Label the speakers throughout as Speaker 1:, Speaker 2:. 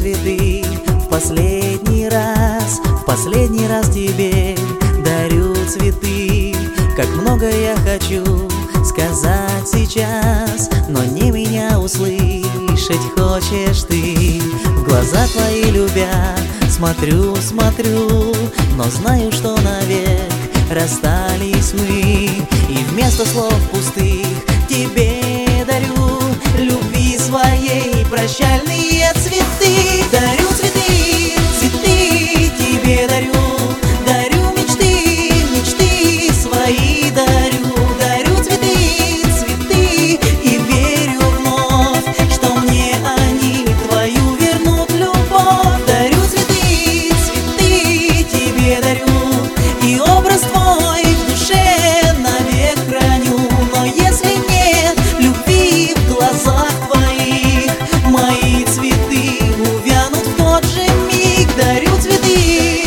Speaker 1: цветы в последний раз тебе дарю цветы. Как много я хочу сказать сейчас, но не меня услышать хочешь ты. В глаза твои любя смотрю, но знаю, что навек расстались мы. И вместо слов пустых тебе дарю любви своей прощальные цветы. Дарю цветы, цветы тебе дарю, дарю мечты, мечты свои дарю. Дарю цветы, цветы и верю вновь, что мне они твою вернут любовь. Дарю цветы, цветы тебе дарю, и образ твой в душе навек храню. Но если нет любви в глазах твоих, мои цветы увянут в тот же миг. Дарю цветы.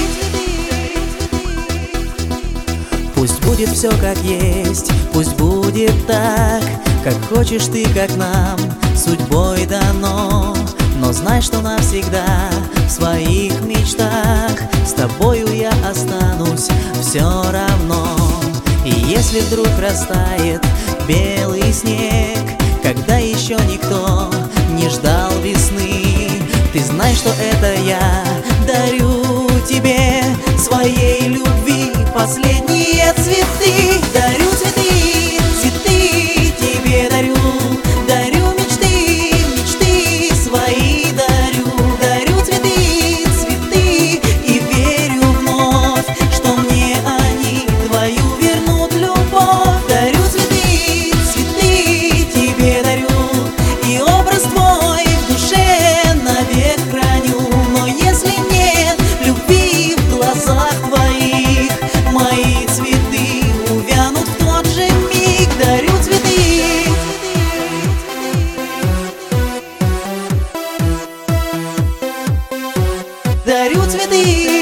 Speaker 1: Пусть будет все как есть, пусть будет так, как хочешь ты, как нам судьбой дано. Но знай, что навсегда в своих мечтах с тобою я останусь все равно. И если вдруг растает белый снег, когда еще никто не ждал весны, ты знай, что это я дарю тебе своей любви последние цветы. Дарю цветы, цветы тебе дарю, дарю мечты, мечты свои дарю. Дарю цветы, цветы и верю вновь, что мне они твою вернут любовь. Дарю цветы, цветы тебе дарю, и образ твой в душе навек храню. Но если нет любви в глазах твоих, мои цветы увянут в тот же миг. Дарю цветы. Дарю цветы.